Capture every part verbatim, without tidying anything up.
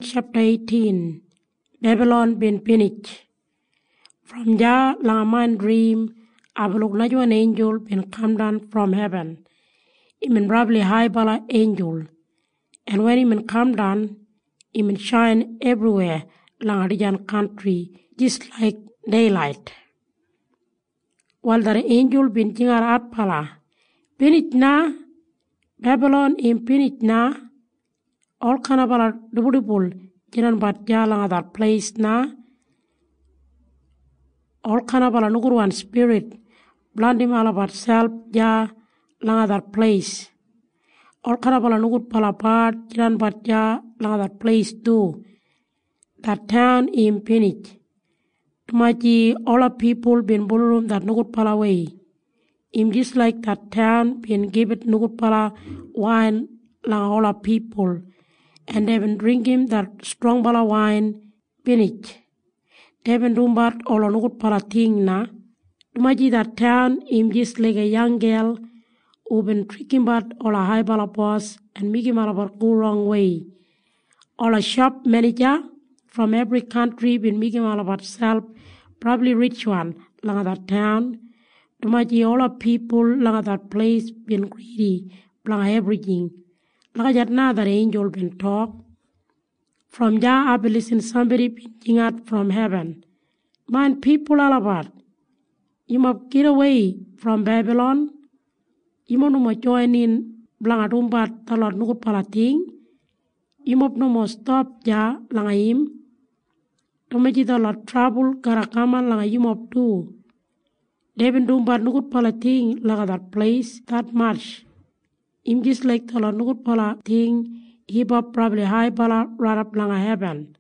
chapter eighteen. Babylon been finished. From Jah lang a man dream, abaluk najwa an angel been come down from heaven. He been probably high bala angel. And when he been come down, he been shine everywhere lang a region country, just like daylight. While the angel been jingar at pala, finished na, Babylon in finished na, all kind of bala dubudubul, jiran bat Jah lang a that place na, all kind of bala nuguruan spirit, blandim all about self Jah lang a that place. All kind of bala nugur pala part, jiran bat Jah lang a that place too. That town in finished. Tumaji all the people been bulurum that nugut pala way. Im just like that town been given nugut pala wine lang all the people. And they been drinking that strong pala wine finished. They been doing that all the nugut pala thing na. Tumaji that town im just like a young girl who been tricking but all a high pala boss and making mal about go wrong way. All a shop manager from every country been making all about self, probably rich one, lang that town. Tumaji all the people lang that place been greedy, lang everything. Lang that now that angel been talk. From Jah I be listen somebody been out from heaven. Man, people all about. You must get away from Babylon. You must no more join in lang at umbat talot nugut palating. You must no more stop Jah lang him. Tumaji the lot trouble karakama lang you mop too. They been doing bad nugut pala thing lang that place that much. Im just like the lot nugut pala thing hip up probably high pala right up lang heaven.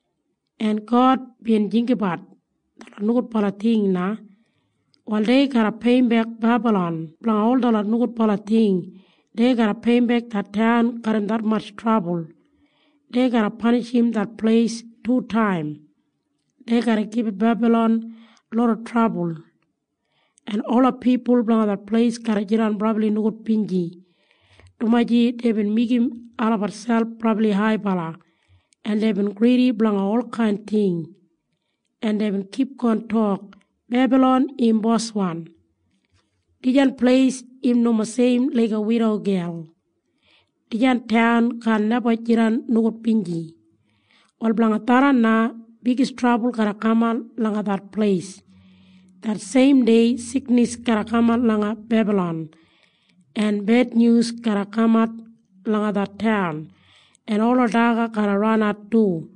And God been jinkibat the lot nugut pala thing na. While they gotta pay back Babylon, lang all the lot nugut pala thing, they gotta pay back that town got him that much trouble. They gotta punish him that place two times. They gotta give Babylon a lot of trouble. And all the people belong that place gotta jiran probably nugut pinji. Tumaji, they've been making all of themselves probably high bala. And they've been greedy belong all kind thing. And they've been keep on talk. Babylon in boss one. Dijan place im no same like a widow girl. Dijan town can never jiran nugut pinji. Wal blangatara na biggest trouble karakama langa that place. That same day sickness karakama langa Babylon. And bad news karakama langa that town. And all of daga kararana too.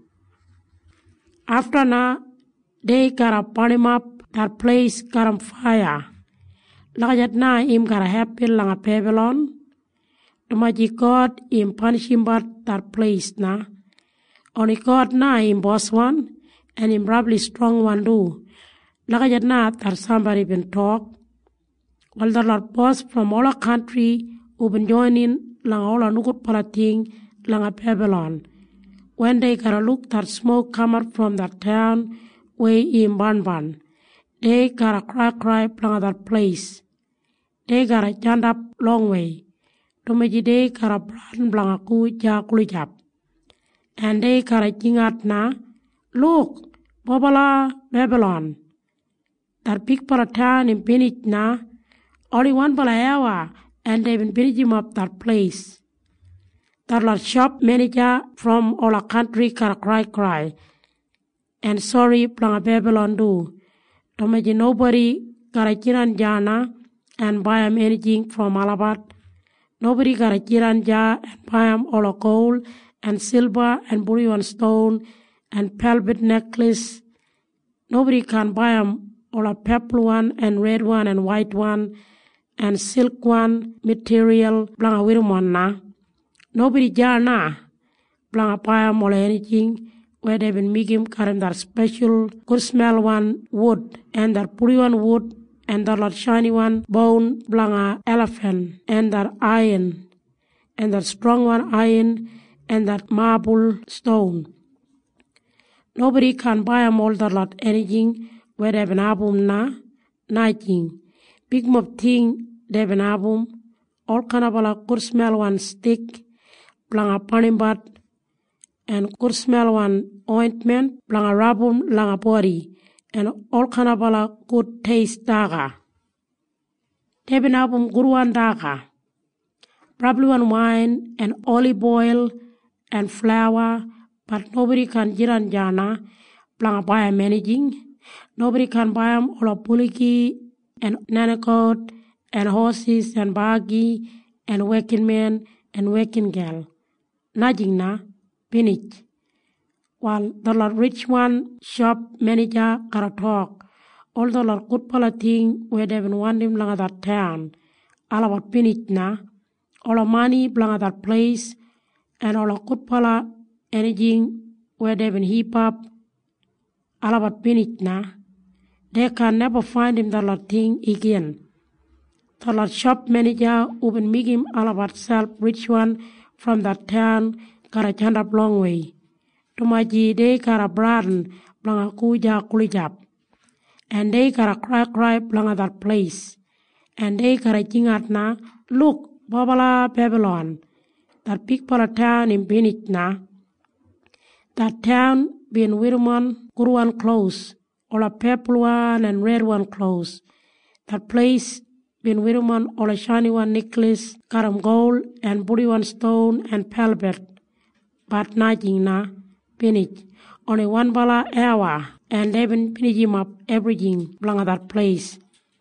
After na they kara panim up that place karam fire. Lagajat na im kara happy langa Babylon. Tumaji God im punish him but that place na. Only God na im boss one, and im probably strong one too. Lagajat na that somebody been talk. All the Lord boss from all the country who been joining lang all the nugut palating lang Babylon. When they gotta look that smoke come out from that town way in Banban, they gotta cry cry lang that place. They gotta jump up long way. Tumaji they gotta plan blang aku ja kulujap. And they gotta jingat na, look, Babala Babylon. That big pala town in Pinich na, only one pala hour, and they've been finishing up that place. That lot shop manager from all our country gotta cry cry. And sorry, planga Babylon do. Tomaji nobody gotta jiran jana and buy him anything from Alabat. Nobody gotta jiran ja and buy him all a gold and silver and bullion stone and pelbit necklace. Nobody can buy him all a purple one and red one and white one and silk one material blanga wirum one na. Nobody ja na blanga buy him all anything where they've been making current that special good smell one wood and that pretty one wood and that lot shiny one bone blanga elephant and that iron and that strong one iron and that marble stone. Nobody can buy them all that lot anything where they've been album na nothing. Big mob thing they've been album all kind of a good smell one stick blanga panimbat and good smell one ointment blanga rabum langa body and all kind of bala good taste daga. Tebin abum guruan daga. Probably one wine and olive oil and flour, but nobody can jiran jana blanga buy managing. Nobody can buy them all of puliki and nanakot and horses and buggy and working men and working girl. Najing na pinich. While the Lord rich one shop manager kara talk, all the Lord good pala thing where they been want him langa that town. All about pinich na, all of money blanga that place, and all of good pala anything where they been heap up. All about pinich na. They can never find him the Lord thing again. The Lord shop manager who been make him all about self rich one from that town kara chanda long way. Tumaji they kara braden blanga kuja kulijap. And they kara cry cry blanga that place. And they kara jingat na, look, Babala Babylon, that big pala town in Binich na. That town being Wirman, Guruan close, or a purple one and red one close. That place been Wirman, or a shiny one necklace, karam gold, and body one stone and pelbet. But najing na, Binich, only one bala hour, and they been pinching up everything, blanga that place.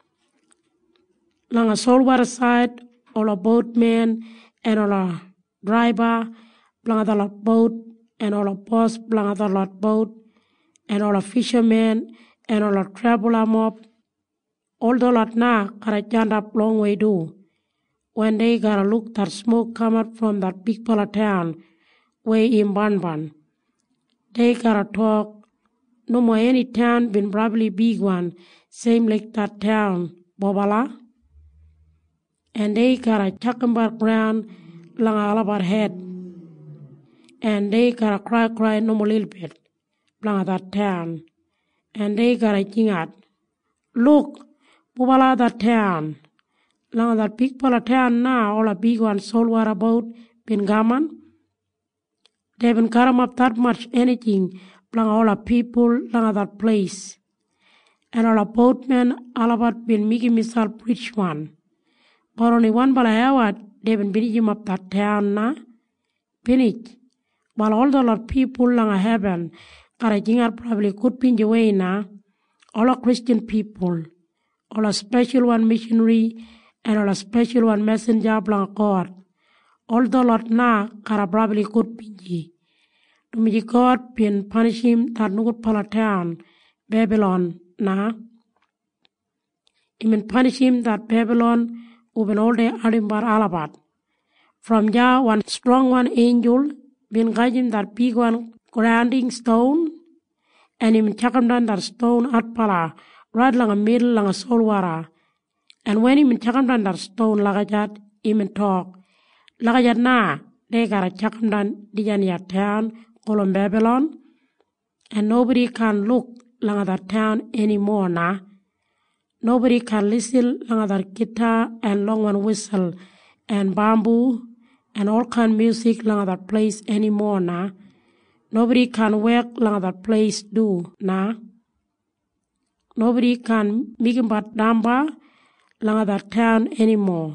Langa Solwater side, all a boatman, and all a driver, blanga the lot boat, and all a boss, blanga the lot boat, and all a fisherman, and all a traveler mob. All the lot na, kara jand up long way do. When they gotta look that smoke come out from that big pala town, way in Banban. They gotta talk, no more any town been probably big one, same like that town, Bobala. And they gotta chuck 'em back ground, langa all about head. And they gotta cry cry no more little bit, langa that town. And they gotta jingat, look, Bobala that town. Langa that big pala town now, all a big one Solwater boat, been gaman. They been caram up that much anything, blanga all a people, langa that place. And all a boatmen, all about been making himself rich one. But only one bala hour, they been beating him up that town na. Pinich. While all the lot people langa heaven, kara jingat probably could pinch away na. All a Christian people. All a special one missionary, and all a special one messenger blank God. All the lot na kara probably could pinji. To me God pin punish him that no good pala town, Babylon na. He mean punish him that Babylon who been all day Adimbar Alabat. From Jah one strong one angel been guiding that big one grinding stone, and him chakam down that stone at pala. Right lang a middle lang a Solwater. And when him chakam down that stone lagajat, him talk. Lagajat na, they gotta chakam down Dijaniya town, called Babylon. And nobody can look lang at that town anymore na. Nobody can listen lang at that guitar and long one whistle and bamboo and all kind of music lang at that place anymore na. Nobody can work lang at that place do na. Nobody can make him but damba lang at that town anymore.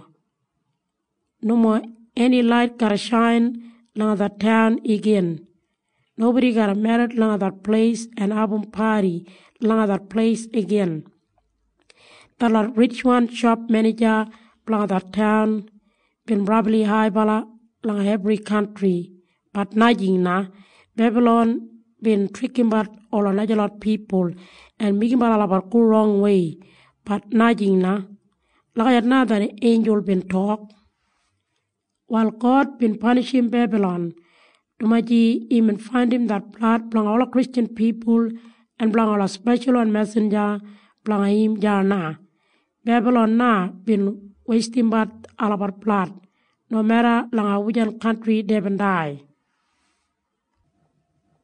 No more any light gotta shine lang at that town again. Nobody gotta marry lang at that place and album party lang at that place again. The lot rich one shop manager lang at that town been probably high bala lang every country, but najing na Babylon been tricking but all another lot people and making but all about go wrong way, but najing na like na that angel been talk. While God been punishing Babylon, Tumaji even find him that blood belong all Christian people and belong all a special and messenger belong him jana. Babylon na been wasting but all about blood. No matter long a Wujan country they been die.